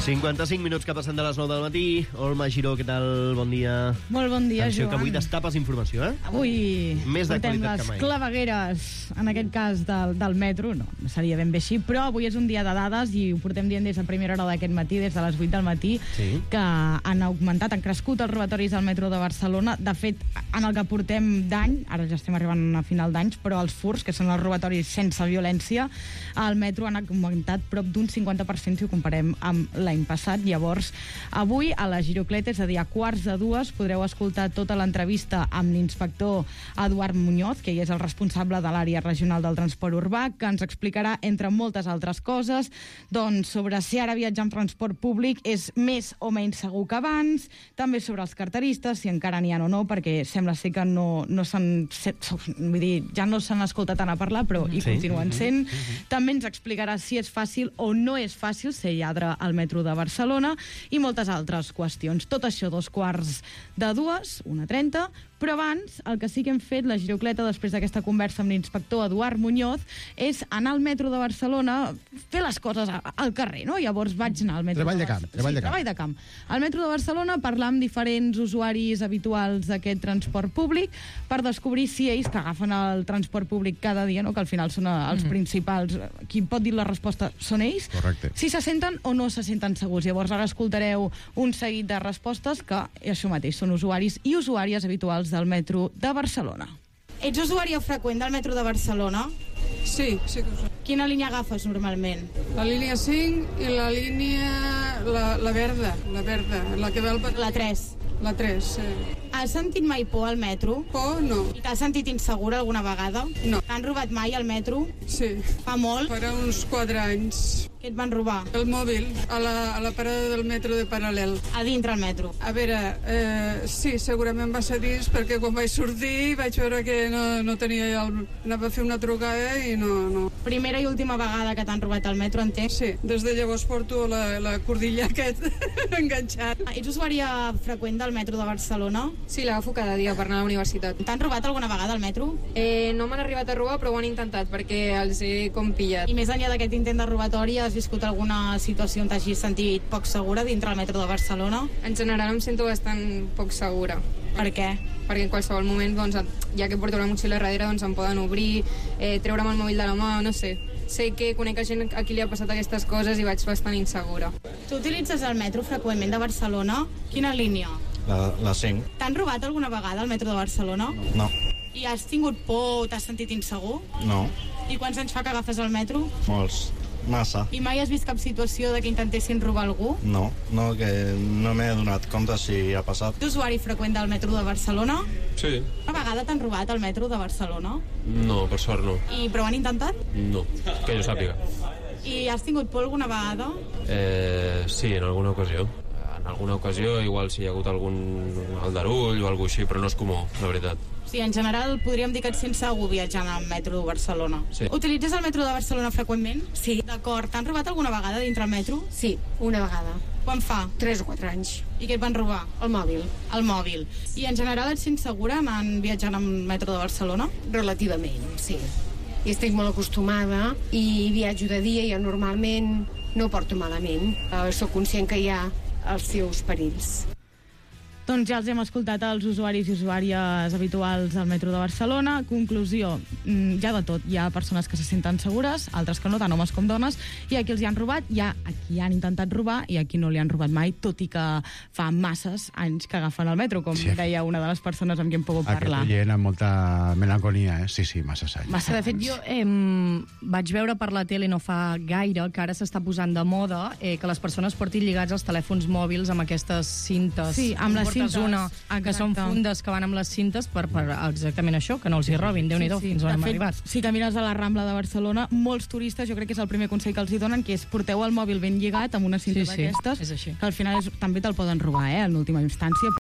55 minuts que passen de les 9 del matí. Olma Giró, què tal? Bon dia. Molt bon dia, Atenció, Joan. que avui destapes informació, eh? Avui Més portem d'actualitat les que mai. clavegueres, en aquest cas del metro, no seria ben bé així, però avui és un dia de dades i ho portem dient des de primera hora d'aquest matí, des de les 8 del matí, Sí. que han augmentat, han crescut els robatoris al metro de Barcelona. De fet, en el que portem d'any, ara ja estem arribant a final d'anys, però els furts, que són els robatoris sense violència, al metro han augmentat prop d'un 50% si ho comparem amb l'any passat. Llavors, avui a la Girocleta, és a dir, a 1:45, podreu escoltar tota l'entrevista amb l'inspector Eduard Muñoz, que ell és el responsable de l'àrea regional del transport urbà, que ens explicarà, entre moltes altres coses, doncs, sobre si ara viatjar en transport públic és més o menys segur que abans, també sobre els carteristes, si encara n'hi ha o no, perquè sembla ser que no s'han... Vull dir, ja no s'han escoltat tant a parlar, però hi continuen sent. També ens explicarà si és fàcil o no és fàcil ser lladre al metro de Barcelona i moltes altres qüestions. Tot això 1:45, 1:30, però abans el que sí que hem fet, la Girocleta, després d'aquesta conversa amb l'inspector Eduard Muñoz, és anar al metro de Barcelona, fer les coses al carrer, no? Llavors vaig anar al metro Treball de camp. Treball de camp. Al metro de Barcelona, parlar amb diferents usuaris habituals d'aquest transport públic per descobrir si ells, que agafen el transport públic cada dia, no? Que al final són els principals, qui pot dir la resposta són ells, Correcte. si se senten o no se senten segurs. Llavors ara escoltareu un seguit de respostes que, això mateix, són usuaris i usuàries habituals del metro de Barcelona. Ets usuari freqüent del metro de Barcelona? Sí, sí que ho sé. Quina línia agafes normalment? La línia 5 i la línia... la verda, la que ve al... La 3. La 3, sí. Has sentit mai por al metro? Por, no. I t'has sentit insegura alguna vegada? No. T'han robat mai al metro? Sí. Fa molt? Farà uns 4 anys. Què et van robar? El mòbil, a la parada del metro de Paral·lel. A dintre el metro. A veure, sí, segurament va ser dins, perquè quan vaig sortir vaig veure que no tenia... Anava a fer una trucada i no. Primera i última vegada que t'han robat al metro, entenc? Sí, des de llavors porto la cordilla aquest enganxat. Ets usuària freqüent del metro de Barcelona? Sí, l'agafo cada dia per anar a la universitat. T'han robat alguna vegada al metro? No m'han arribat a robar, però ho han intentat, perquè els he com pillat. I més enllà d'aquest intent de robatori, has viscut alguna situació on t'hagis sentit poc segura dintre el metro de Barcelona? En general em sento bastant poc segura. Per què? Perquè en qualsevol moment, doncs, ja que porto la motxilla a darrere, doncs em poden obrir, treure'm el mòbil de la mà, no sé. Sé que conec gent a qui li ha passat aquestes coses i vaig bastant insegura. Tu utilitzes el metro freqüentment de Barcelona? Quina línia? La 5. T'han robat alguna vegada al metro de Barcelona? No. I has tingut por o t'has sentit insegur? No. I quants anys fa que agafes el metro? Molts. Massa. I mai has vist cap situació de que intentessin robar algú? No, que no m'he donat compte si ha passat. Ets usuari freqüent del metro de Barcelona? Sí. Una vegada t'han robat al metro de Barcelona? No, per sort no. Però han intentat? No, que jo sàpiga. I has tingut por alguna vegada? Sí, en alguna ocasió. En alguna ocasió, igual si hi ha hagut algun aldarull o alguna així, però no és comú, la veritat. Sí, en general podríem dir que ets sense segur viatjant al metro de Barcelona. Sí. Utilitzes el metro de Barcelona freqüentment? Sí. D'acord. T'han robat alguna vegada dintre el metro? Sí, una vegada. Quan fa? 3 o 4 anys. I què et van robar? El mòbil. El mòbil. I en general et sents segura anant viatjant al metro de Barcelona? Relativament, sí. I estic molt acostumada i viatjo de dia i jo normalment no ho porto malament. Soc conscient que hi ha els seus perills. Doncs ja els hem escoltat els usuaris i usuàries habituals del metro de Barcelona. Conclusió, hi ha de tot. Hi ha persones que se senten segures, altres que no, tant homes com dones. Hi ha qui els hi han robat, hi ha a qui han intentat robar i a qui no li han robat mai, tot i que fa masses anys que agafen el metro, com deia una de les persones amb qui hem pogut parlar. Aquest oient amb molta melancolia, sí, massa anys. Massa de fet, jo vaig veure per la tele no fa gaire que ara s'està posant de moda que les persones portin lligats els telèfons mòbils amb aquestes cintes. Sí, amb les cintes. Una, que són fundes que van amb les cintes per exactament això, que no els hi robin. Déu-n'hi-do, fins on hem arribat. Si camines a la Rambla de Barcelona, molts turistes, jo crec que és el primer consell que els hi donen, que és porteu el mòbil ben lligat amb una cinta d'aquestes, és així. Que al final també te'l poden robar, en última instància.